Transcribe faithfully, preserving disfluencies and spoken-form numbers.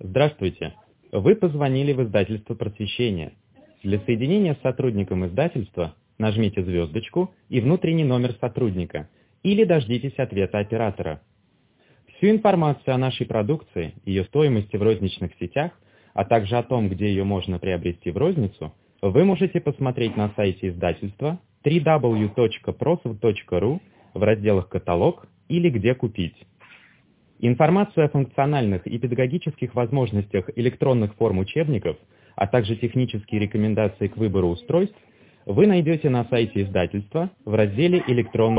Здравствуйте. Вы позвонили в издательство «Просвещение». Для соединения с сотрудником издательства нажмите звездочку и внутренний номер сотрудника или дождитесь ответа оператора. Всю информацию о нашей продукции, ее стоимости в розничных сетях, а также о том, где ее можно приобрести в розницу, вы можете посмотреть на сайте издательства дабл ю дабл ю дабл ю точка просв точка ру в разделах «Каталог» или «Где купить». Информацию о функциональных и педагогических возможностях электронных форм учебников, а также технические рекомендации к выбору устройств вы найдете на сайте издательства в разделе «Электронные